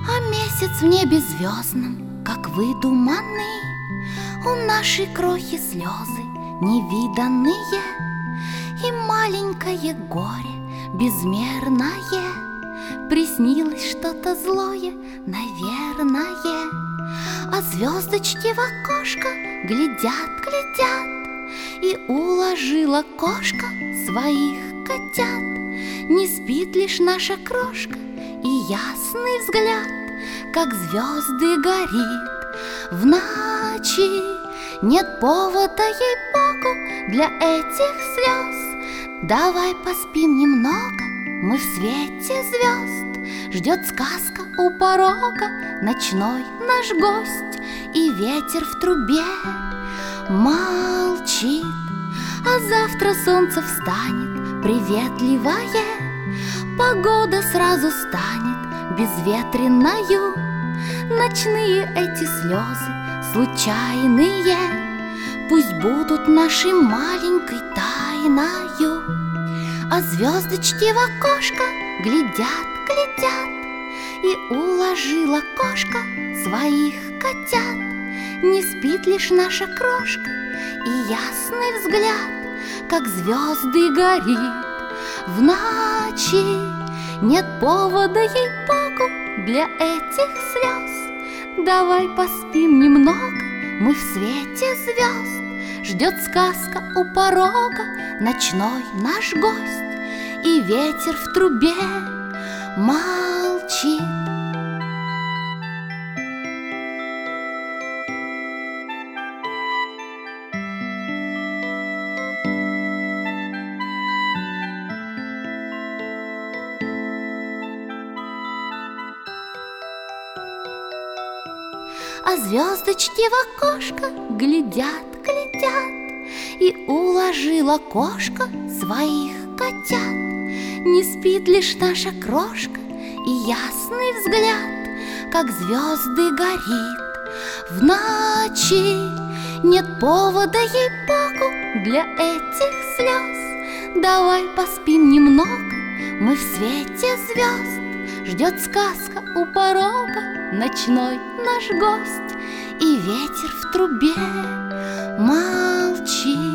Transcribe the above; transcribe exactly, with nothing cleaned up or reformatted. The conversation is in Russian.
А месяц в небе звездном, как выдуманный, у нашей крохи слезы невиданные, и маленькое горе безмерное. Приснилось что-то злое, наверное. А звездочки в окошко глядят, глядят, и уложила кошка своих котят. Не спит лишь наша крошка, и ясный взгляд, как звезды горит в ночи. Нет повода, ей-богу, для этих слез. Давай поспим немного, мы в свете звезд. Ждет сказка у порога ночной наш гость, и ветер в трубе молчит. А завтра солнце встанет приветливое, погода сразу станет безветренною. Ночные эти слезы случайные пусть будут нашей маленькой тайною. А звездочки в окошко глядят, глядят, и уложила кошка своих котят. Не спит лишь наша крошка, и ясный взгляд, как звезды горит в ночи. Нет повода, ей-богу, для этих слез. Давай поспим немного, мы в свете звезд. Ждет сказка у порога ночной наш гость, и ветер в трубе молчит. А звездочки в окошко глядят, глядят, и уложила кошка своих котят. Не спит лишь наша крошка, и ясный взгляд, как звезды горит в ночи. Нет повода, ей-богу, для этих слез. Давай поспим немного, мы в свете звезд. Ждет сказка у порога ночной наш гость, и ветер в трубе молчит.